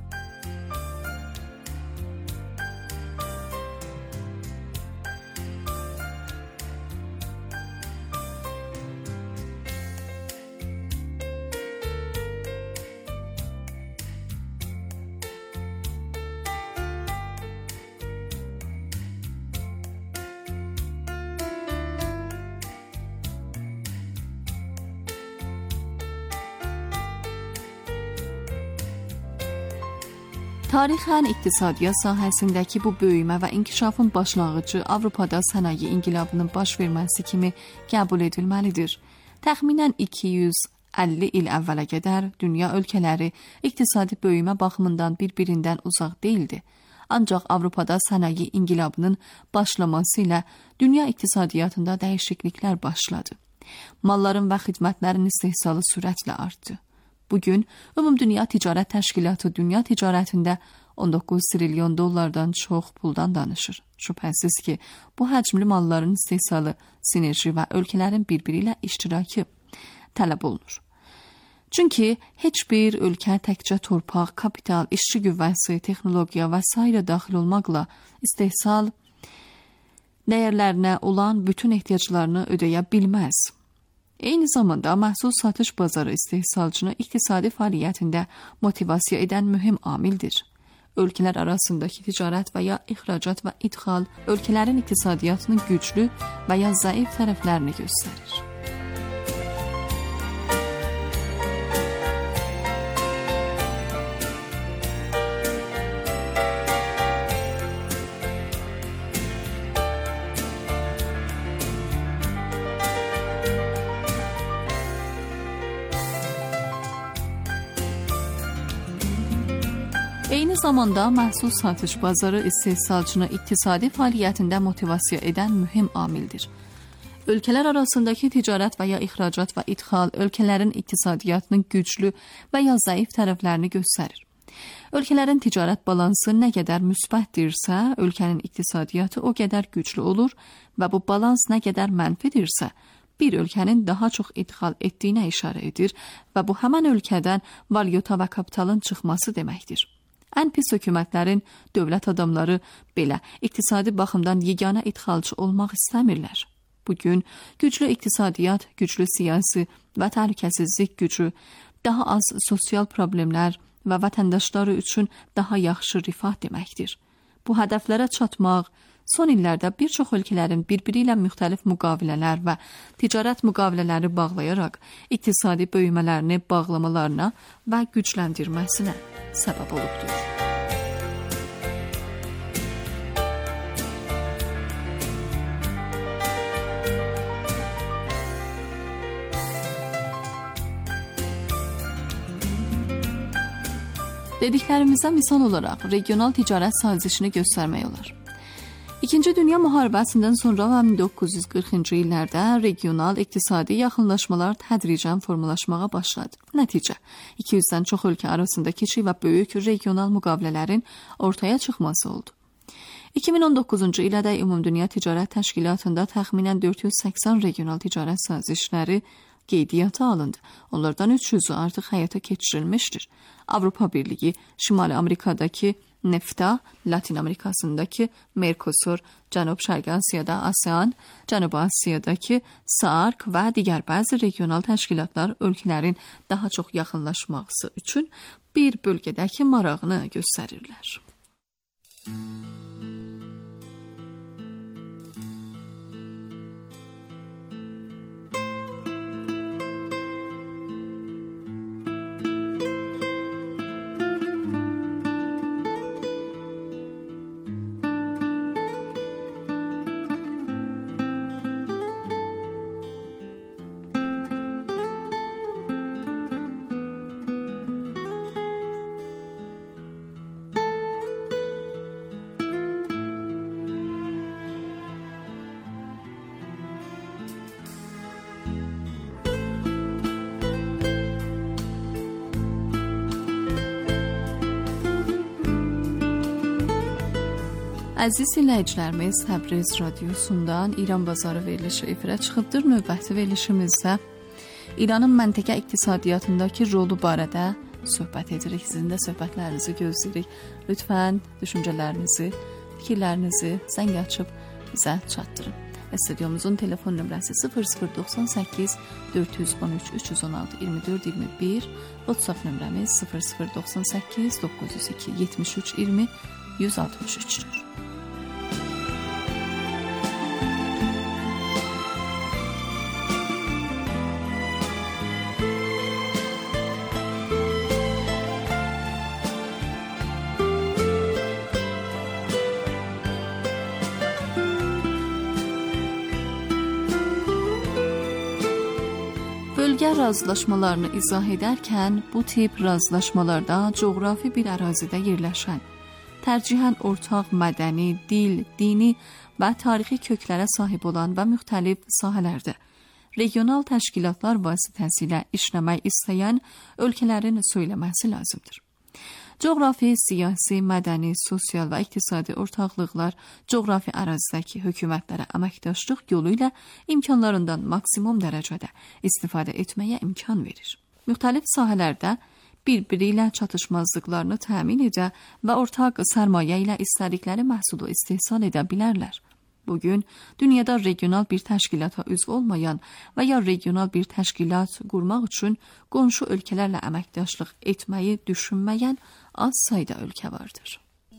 Tarixən iqtisadiyyat sahəsindəki bu böyümə və inkişafın başlanğıcı Avropada sənaye inqilabının baş verməsi kimi qəbul edilməlidir. Təxminən iki yüz əlli il əvvələ qədər dünya ölkələri iqtisadi böyümə baxımından bir-birindən uzaq değildi. Ancaq Avropada sənaye inqilabının başlaması ilə dünya iqtisadiyyatında dəyişikliklər başladı. Malların və xidmətlərin istehsalı sürətlə artdı. Bugün Ümumdünya Ticarət Təşkilatı dünya ticarətində on doqquz trilyon dollardan çox puldan danışır. Şübhəsiz ki, bu həcmli malların istehsalı, sinerji və ölkələrin bir-biri ilə iştirakı tələb olunur. Çünki heç bir ölkə təkcə torpaq, kapital, işçi qüvvəsi, texnologiya və s. daxil olmaqla istehsal dəyərlərinə olan bütün ehtiyaclarını ödəyə bilməz. Eyni zamanda məhsul satış bazarı istehsalçını iqtisadi fəaliyyətində motivasiya edən mühüm amildir. Ölkələr arasındakı ticarət və ya ixracat və idxal ölkələrin iqtisadiyyatının güclü və ya zəif tərəflərini göstərir. Eyni zamanda məhsul satış bazarı istehsalçını iqtisadi fəaliyyətində motivasiya edən mühüm amildir. Ölkələr arasındakı ticarət və ya ixracat və idxal ölkələrin iqtisadiyyatının güclü və ya zəif tərəflərini göstərir. Ölkələrin ticarət balansı nə qədər müsbətdirsə, ölkənin iqtisadiyyatı o qədər güclü olur və bu balans nə qədər mənfidirsə, bir ölkənin daha çox idxal etdiyinə işarə edir və bu həmən ölkədən valyuta və kapitalın çıxması deməkdir. Ən pis hökumətlərin dövlət adamları belə iqtisadi baxımdan yeganə idxalçı olmaq istəmirlər. Bugün güclü iqtisadiyyat, güclü siyasi və təhlükəsizlik gücü, daha az sosial problemlər və vətəndaşları üçün daha yaxşı rifah deməkdir. Bu hədəflərə çatmaq son illərdə bir çox ölkələrin bir-biri ilə müxtəlif müqavilələr və ticarət müqavilələri bağlayaraq iqtisadi böyümələrini bağlamalarına və gücləndirməsinə səbəb olubdur. Dediklərimizə misal olaraq regional ticarət sazişini göstərmək olar. İkinci Dünya Müharibəsindən sonra və min doqquz yüz qırxıncı illərdə regional iqtisadi yaxınlaşmalar tədricən formalaşmağa başladı. Nəticə, iki yüzdən çox ölkə arasında kiçik və böyük regional müqavilələrin ortaya çıxması oldu. iki min on doqquzuncu ildə Ümumdünya Ticarət Təşkilatında təxminən dörd yüz səksən regional ticarət sazişləri qeydiyyata alındı. Onlardan üç yüzü artıq həyata keçirilmişdir. Avropa Birliği, Şimali Amerikadakı NEFTA, Latin Amerikasındakı Mercosur, Cənub-Şərqi Asiyada ASEAN, Cənubi Asiyadakı SAARC və digər bəzi regional təşkilatlar ölkələrin daha çox yaxınlaşması üçün bir bölgədəki marağını göstərirlər. Əziz dinləyicilərimiz, Təbriz radiosundan İran Bazarı verilişi efirə çıxıbdır. Növbəti verilişimizdə İranın məntəqə iqtisadiyyatındakı rolu barədə söhbət edirik. Sizin də söhbətlərinizi gözləyirik. Lütfən düşüncələrinizi, fikirlərinizi zəng açıb bizə çatdırın. Stüdyomuzun telefon nömrəsi sıfır sıfır doxsan səkkiz dörd yüz on üç üç yüz on altı iyirmi dörd iyirmi bir, WhatsApp nömrəmiz sıfır sıfır doxsan səkkiz doqquz yüz iki yetmiş üç iyirmi yüz altmış üçdür. Bölgə razılaşmalarını izah edərkən bu tip razılaşmalarda coğrafi bir ərazidə yerləşən, tərcihən ortaq mədəni, dil, dini və tarixi köklərə sahib olan və müxtəlif sahələrdə regional təşkilatlar vasitəsilə işləmək istəyən ölkələrin söyləməsi lazımdır. Coğrafi, siyasi, mədəni, sosial və iqtisadi ortaqlıqlar coğrafi ərazidəki hökumətlərə əməkdaşlıq yolu ilə imkanlarından maksimum dərəcədə istifadə etməyə imkan verir. Müxtəlif sahələrdə bir-biri ilə çatışmazlıqlarını təmin edə və ortaq sərmayə ilə istədikləri məhsulu istehsal edə bilərlər. Bugün dünyada regional bir təşkilata üzv olmayan və ya regional bir təşkilat qurmaq üçün qonşu ölkələrlə əməkdaşlıq etməyi düşünməyən az sayda ölkə vardır.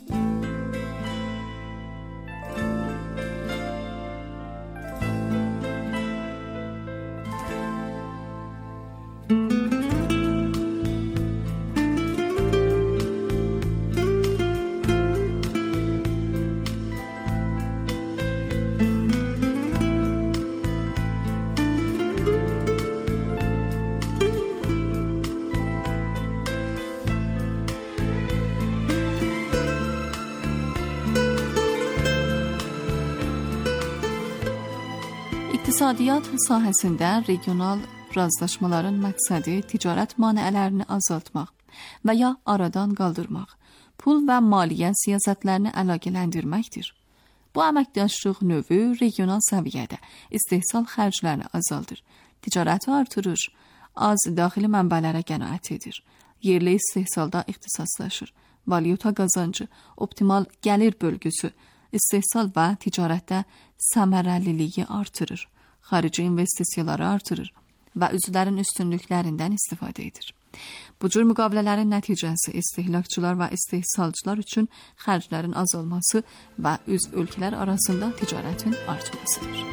İqtisadiyyat sahəsində regional razılaşmaların məqsədi ticarət maneələrini azaltmaq və ya aradan qaldırmaq, pul və maliyyə siyasətlərini əlaqələndirməkdir. Bu əməkdaşlıq növü regional səviyyədə istehsal xərclərini azaldır, ticarəti artırır, az daxili mənbələrə qənaət edir, yerli istehsalda ixtisaslaşır, valyuta qazancı, optimal gəlir bölgüsü, istehsal və ticarətdə səmərəliliyi artırır, xarici investisiyaları artırır və üzvlərin üstünlüklərindən istifadə edir. Bu cür müqavilələrin nəticəsi istehlakçılar və istehsalçılar üçün xərclərin azalması və üzv ölkələr arasında ticarətin artmasıdır.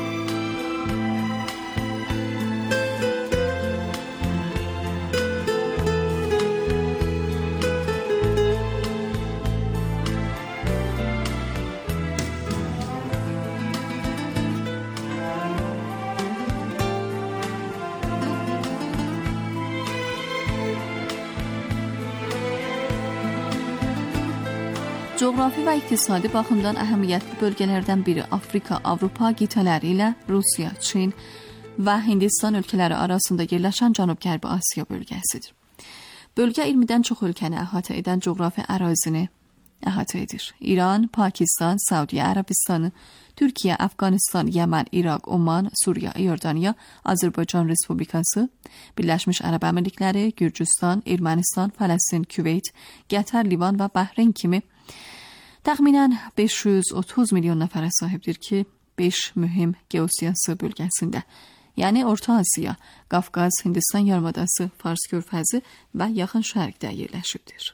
Coğrafi və iqtisadi baxımdan əhəmiyyətli bölgələrdən biri Afrika, Avropa qitələri ilə Rusiya, Çin və Hindistan ölkələri arasında yerləşən Cənub-Qərbi Asiya bölgəsidir. Bölgə iyirmidən çox ölkəni əhatə edən coğrafi ərazini əhatə edir. İran, Pakistan, Səudiyyə Ərəbistanı, Türkiyə, Əfqanistan, Yəmən, İraq, Oman, Suriya, İordaniya, Azərbaycan Respublikası, Birləşmiş Ərəb Əmirlikləri, Gürcüstan, Ermənistan, Fələstin, Küveyt, Qətər, Livan və Bəhreyn kimi təxminən beş yüz otuz milyon nəfərə sahibdir ki, beş mühüm geosiyasi bölgəsində, yəni Orta Asiya, Qafqaz, Hindistan yarımadası, Fars körfəzi və Yaxın Şərqdə yerləşibdir.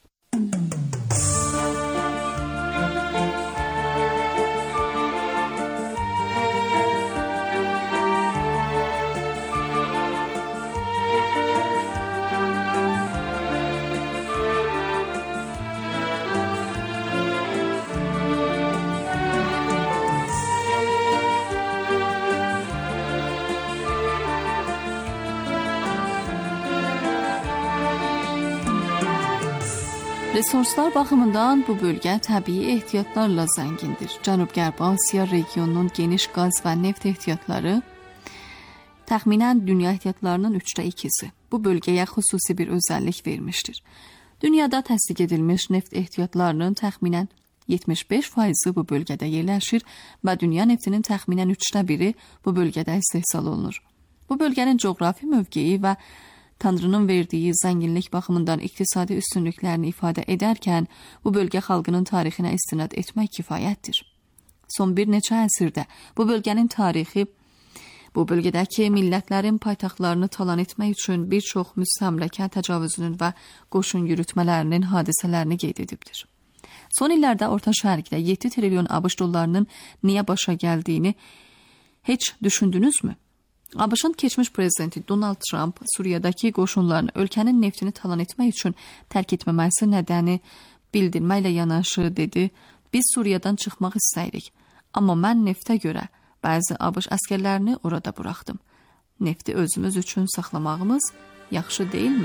Resurslar baxımından bu bölgə təbii ehtiyatlarla zəngindir. Cənub-Qərbi Asiya regionunun geniş qaz və neft ehtiyatları təxminən dünya ehtiyatlarının üçdə ikisi. Bu bölgəyə xüsusi bir özəllik vermişdir. Dünyada təsdiq edilmiş neft ehtiyatlarının təxminən yetmiş beş faizi bu bölgədə yerləşir və dünya neftinin təxminən üçdə biri bu bölgədə istehsal olunur. Bu bölgənin coğrafi mövqeyi və Tanrının verdiyi zənginlik baxımından iqtisadi üstünlüklərini ifadə edərkən, bu bölgə xalqının tarixinə istinad etmək kifayətdir. Son bir neçə əsrdə bu bölgənin tarixi, bu bölgədəki millətlərin paytaxtlarını talan etmək üçün bir çox müstəmləkə təcavüzünün və qoşun yürütmələrinin hadisələrini qeyd edibdir. Son illərdə Orta Şərqdə yeddi trilyon ABŞ dollarının niyə başa gəldiyini heç düşündünüzmü? ABŞ-ın keçmiş prezidenti Donald Trump Suriyadakı qoşunlarını ölkənin neftini talan etmək üçün tərk etməməsi nədəni bildirməklə yanaşı dedi, biz Suriyadan çıxmaq istəyirik, amma mən neftə görə bəzi ABŞ əskərlərini orada buraxdım. Nefti özümüz üçün saxlamağımız yaxşı deyilmi?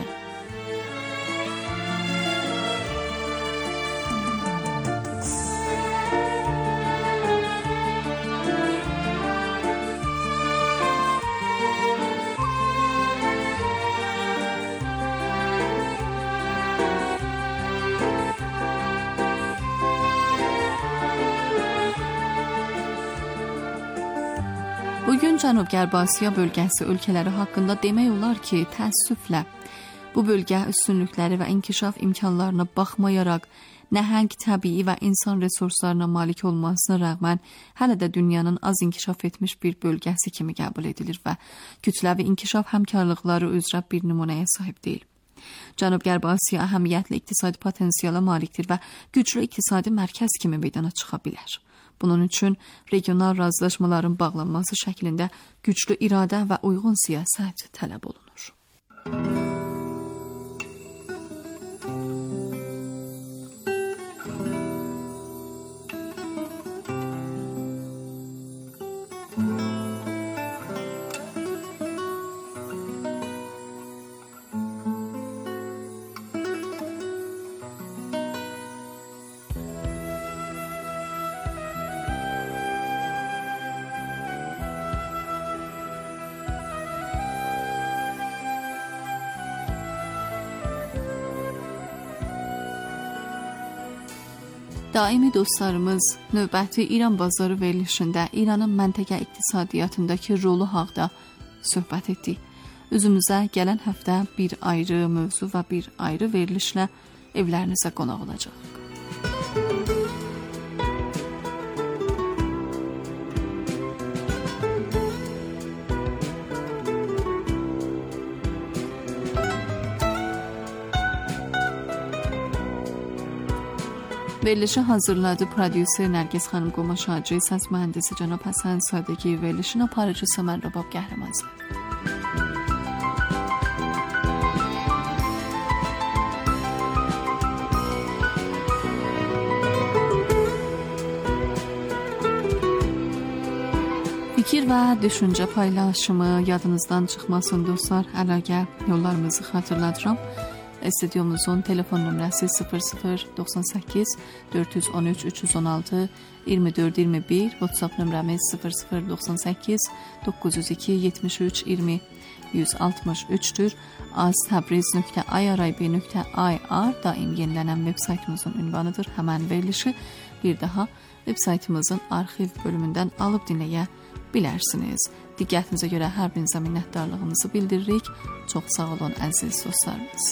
Bugün Cənub-Qərbi Asiya bölgəsi ölkələri haqqında demək olar ki, təəssüflə bu bölgə üstünlükləri və inkişaf imkanlarına baxmayaraq nəhəng təbii və insan resurslarına malik olmasına rəğmən hələ də dünyanın az inkişaf etmiş bir bölgəsi kimi qəbul edilir və kütləvi inkişaf həmkarlıqları üzrə bir nümunəyə sahib deyil. Cənub-Qərbi Asiya əhəmiyyətli iqtisadi potensiala malikdir və güclü iqtisadi mərkəz kimi meydana çıxa bilər. Bunun üçün regional razılaşmaların bağlanması şəklində güclü iradə və uyğun siyasət tələb olunur. Daimi dostlarımız növbəti İran bazarı verilişində İranın məntəqə iqtisadiyyatındakı rolu haqda söhbət etdik. Üzümüzə gələn həftə bir ayrı mövzu və bir ayrı verilişlə evlərinizə qonaq olacaq. verilişi hazırladı prodüser Nərgiz xanım Qomaşacı, səs mühəndisi cənab Həsən Sadəgi, verilişin aparıcısı mən Rəbab Qəhrəmanzad. Fikir və düşüncə paylaşımı yadınızdan çıxmasın dostlar. Əlaqə yollarımızı xatırladıram. Stüdyomuzun telefon nömrəsi sıfır sıfır doxsan səkkiz dörd yüz on üç üç yüz on altı iyirmi dörd iyirmi bir, WhatsApp nömrəmiz sıfır sıfır doxsan səkkiz doqquz yüz iki yetmiş üç iyirmi yüz altmış üçdür. aztabriz nöqtə irib nöqtə ir daim yenilənən veb saytımızın ünvanıdır. Həmən verilişi bir daha veb saytımızın arxiv bölümündən alıb dinləyə bilərsiniz. Diqqətinizə görə hər birinizə minnətdarlığımızı bildiririk. Çox sağ olun əziz dostlarımız.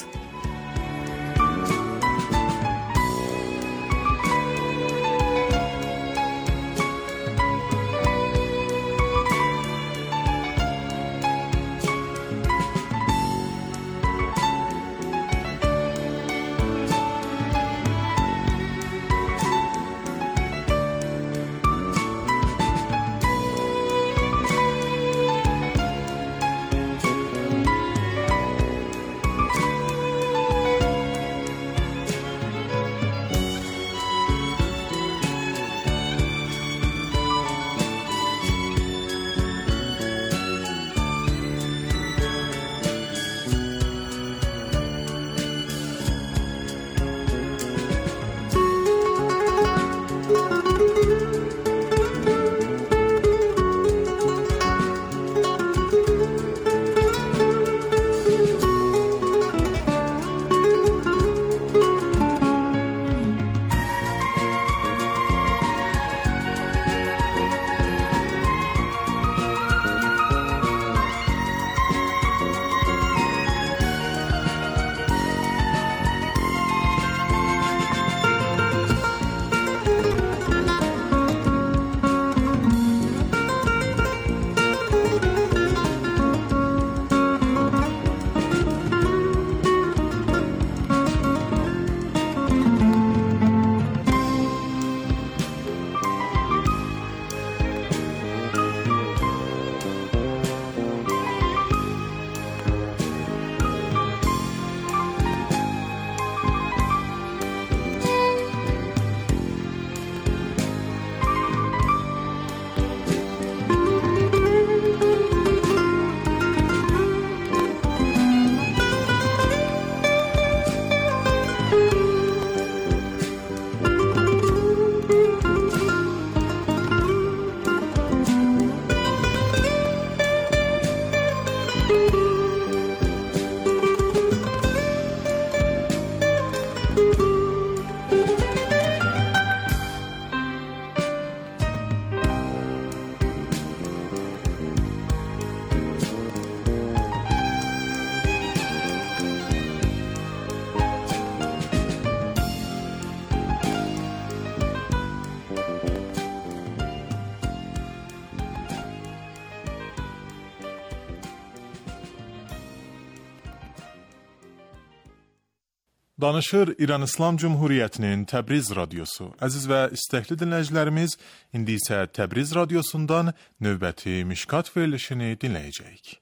Danışır İran İslam Cumhuriyyətinin Təbriz radiosu. Əziz və istəkli dinləyicilərimiz, indi isə Təbriz radiosundan növbəti Mişkat verilişini dinləyəcəyik.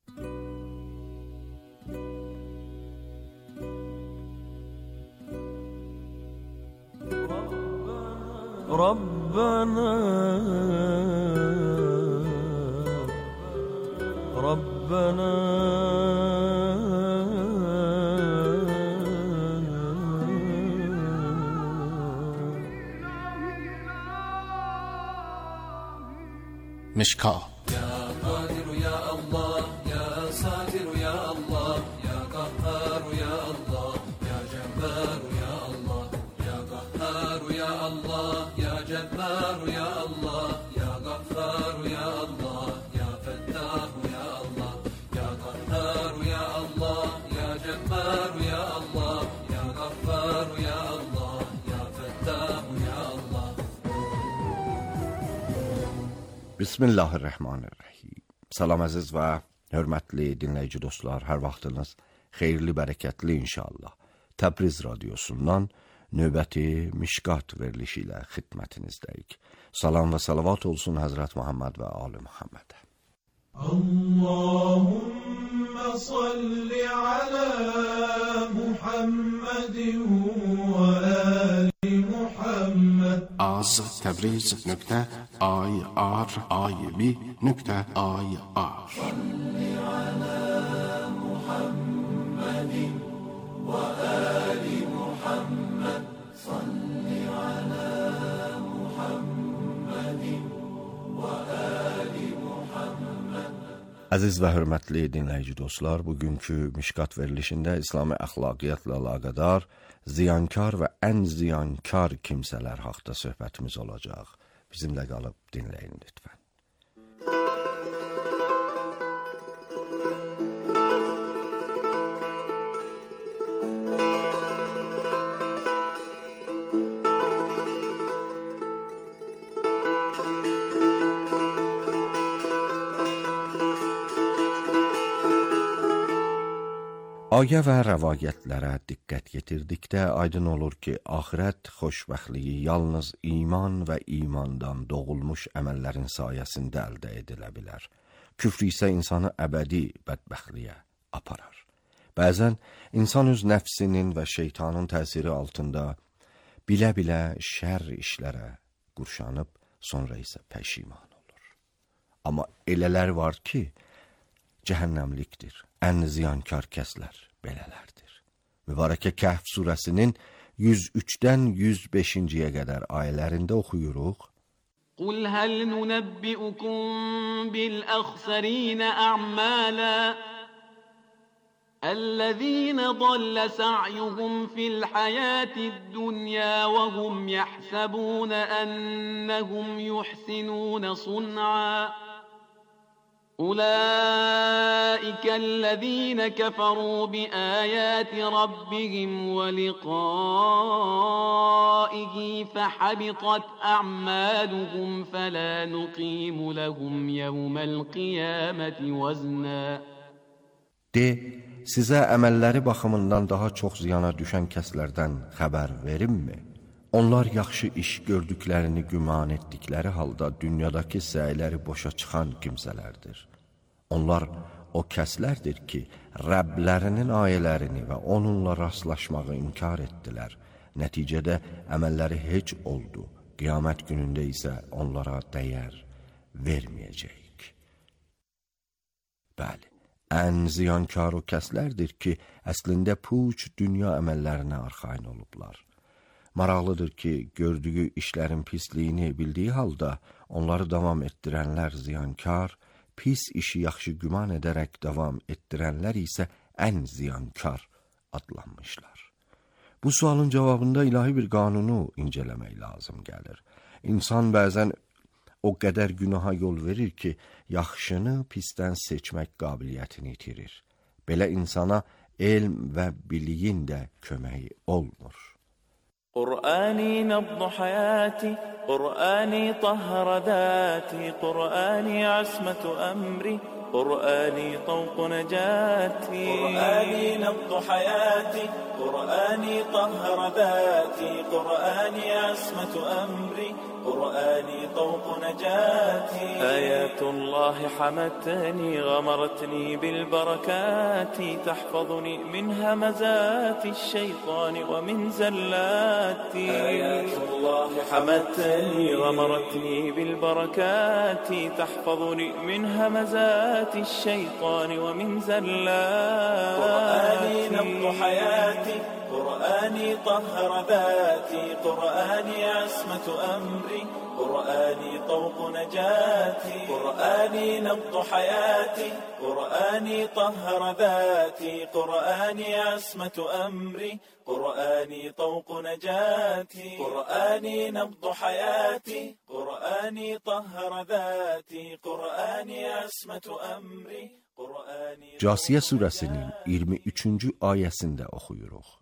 Rabbana Rabbana مشکا Ya Kadir ya Allah, ya Satir ya Allah, ya Kahhar ya Allah, ya Cebbar ya Allah, ya Kahhar ya Allah, ya Cebbar ya Allah, ya Ghaffar ya Allah, ya Fettah ya Allah, ya Kahhar ya Allah, ya Cebbar ya Allah, ya Ghaffar ya Allah, ya Fettah ya Allah. Bismillahirrahmanirrahim. Salam əziz və hörmətli dinləyici dostlar, hər vaxtınız xeyirli, bərəkətli inşallah. Təbriz radiosundan növbəti Mişqat verilişi ilə xidmətinizdəyik. Salam və salavat olsun Həzrət Muhammed və Ali Muhammedə. Allahümme salli ala Muhammedin və ali Muhammed. az təbriz nöqtə ay ar aybi nöqtə ay ar. Salli ala Muhammedin və ali Muhammed. Salli ala Muhammedin və ali Muhammed. Əziz və hörmətli dinləyici dostlar, bugünkü Mişqat verilişində İslami əxlaqiyyatla əlaqədar ziyankar və ən ziyankar kimsələr haqqında söhbətimiz olacaq. Bizimlə qalıb dinləyin lütfən. Ayə və rəvayətlərə diqqət yetirdikdə aydın olur ki, axirət xoşbəxtliyi yalnız iman və imandan doğulmuş əməllərin sayəsində əldə edilə bilər. Küfr isə insanı əbədi bədbəxtliyə aparar. Bəzən insan öz nəfsinin və şeytanın təsiri altında bilə-bilə şər işlərə qurşanıb, sonra isə pəşiman olur. Amma elələr var ki, cəhənnəmlikdir. Ən ziyankar kəslər belələrdir. Mübarəkə Kəhf surəsinin yüz üçdən yüz beşinciyə qədər ayələrində oxuyuruq. Qul həl nunəbbiukum bil əxsərinə ə'mələ əl-ləzīnə dallə sə'yuhum fil həyətid dünya və hum yəhsəbunə ənnəhum yuhsinunə sun'a. أولئك الذين كفروا بآيات ربهم ولقائه فحبطت أعمالهم فلا نقيم لهم يوم القيامة وزنا. De, sizə əməlləri baxımından daha çox ziyana düşən kəslərdən xəbər verimmi? Onlar yaxşı iş gördüklərini güman etdikləri halda dünyadakı səyləri boşa çıxan kimsələrdir. Onlar o kəslərdir ki, Rəblərinin ayələrini və onunla rastlaşmağı inkar etdilər. Nəticədə əməlləri heç oldu. Qiyamət günündə isə onlara dəyər verməyəcəyik. Bəli, ən ziyankar o kəslərdir ki, əslində puç dünya əməllərinə arxain olublar. Maraqlıdır ki, gördüyü işlərin pisliyini bildiği halda onları davam etdirənlər ziyankar, pis işi yaxşı güman edərək davam etdirənlər isə ən ziyankar adlanmışlar. Bu sualın cavabında ilahi bir qanunu incələmək lazım gəlir. İnsan bəzən o qədər günaha yol verir ki, yaxşını pisdən seçmək qabiliyyətini itirir. Belə insana elm və biliyin də köməyi olmur. قرآني نبض حياتي قرآني طهر ذاتي قرآني عصمة أمري قرآني طوق نجاتي قرآني نبض حياتي قرآني طهر ذاتي قرآني عصمة أمري قرآني طوق نجاتي آيات الله حمتني غمرتني بالبركات تحفظني من همزات الشيطان ومن زلاتي آيات الله حمتني غمرتني بالبركات تحفظني من همزات الشيطان ومن زلاتي قرآني نبض حياتي قرآني طهر ذاتي قرآني عصمة أمري قرآني طوق نجاتي قرآني نبض حياتي قرآني طهر ذاتي قرآني عصمة أمري قرآني طوق نجاتي قرآني نبض حياتي قرآني طهر ذاتي قرآني عصمة أمري Casiyə surəsinin iyirmi üçüncü ayəsində oxuyuruq.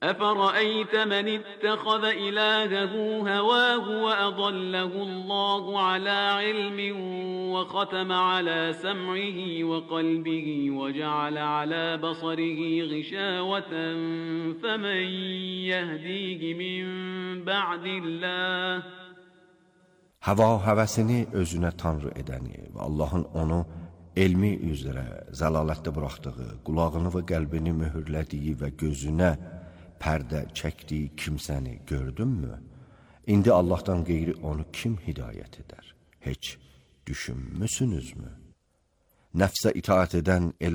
أفرأيت من اتخذ إلهه هواه وأضله الله على علم وختم على سمعه وقلبه وجعل على بصره غشاوة فمن يهديه من بعد الله Hava həvəsini özünə tanrı edəni və Allahın onu elmi üzrə zəlalətdə buraxdığı, qulağını və qəlbini möhürlədiyi və gözünə pərdə çəkdiyi kimsəni gördünmü? İndi Allahdan qeyri onu kim hidayət edər? Heç düşünmüsünüzmü? Nəfsə itaat edən elə